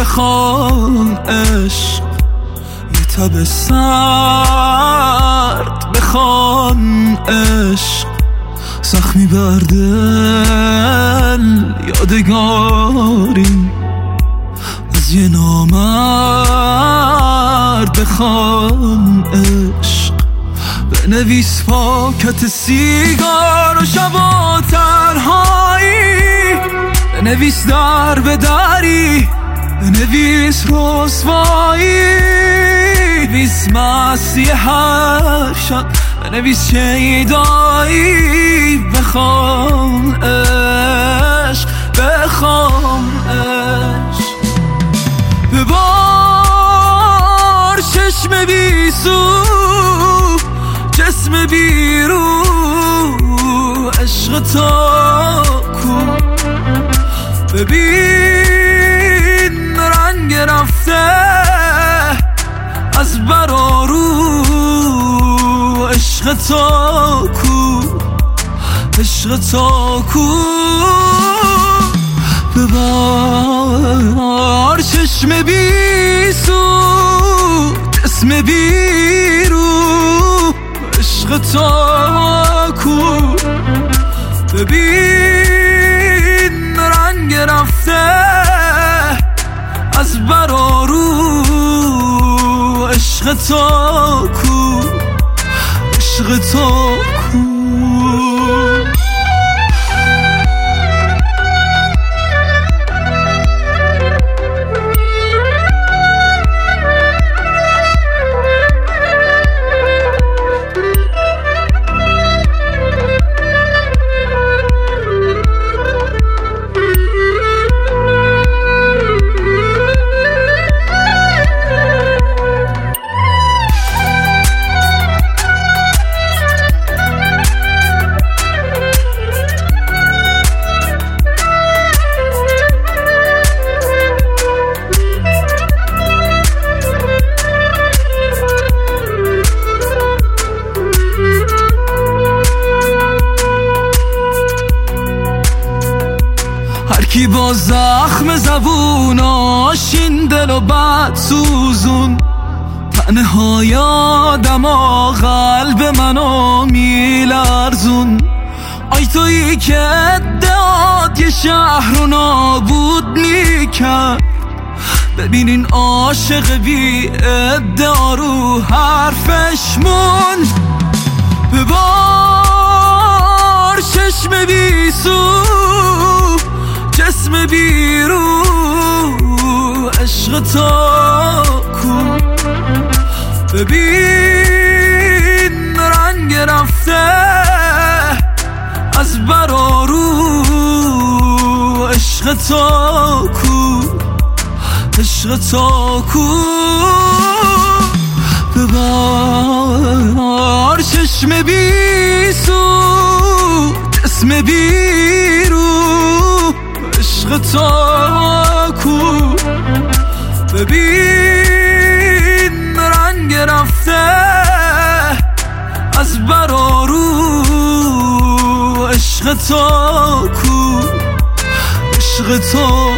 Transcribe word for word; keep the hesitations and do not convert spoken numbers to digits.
بخوان عشق یه تب سرد بخوان عشق زخمی بر دل یادگاری از یه نامرد بخوان عشق بنویس پاکت سیگار و شبا تنهایی بنویس در به دری بنویس رسوایی بنویس مستی هر شب بنویس شیدایی بخوام عشق بخوام عشق ببار چشم بی سو جسم بی رو عشق تا کو ببین رنگ رفته از برارو عشق تا کو عشق تا کو ببار چشم بی سو جسم بی رو عشق تا کو ببین رنگ رفته از برارو عشق تا کو عشق تا کو کی با زخم زبوناش این دل و بد سوزون تنهای آدم و قلب منو میلرزون آی تویی که ادعاد یه شهر رو نابود میکرد ببینین عاشق بی ادعا رو حرفش مون ببار چشم بی سو جسم بی رو عشق تا کو ببین رنگ رفته از برارو عشق تا کو عشق تا کو ببار چشم بی سو جسم بی رو عشق تا کو ببین رنگ رفته از برارو عشق تا کو عشق تا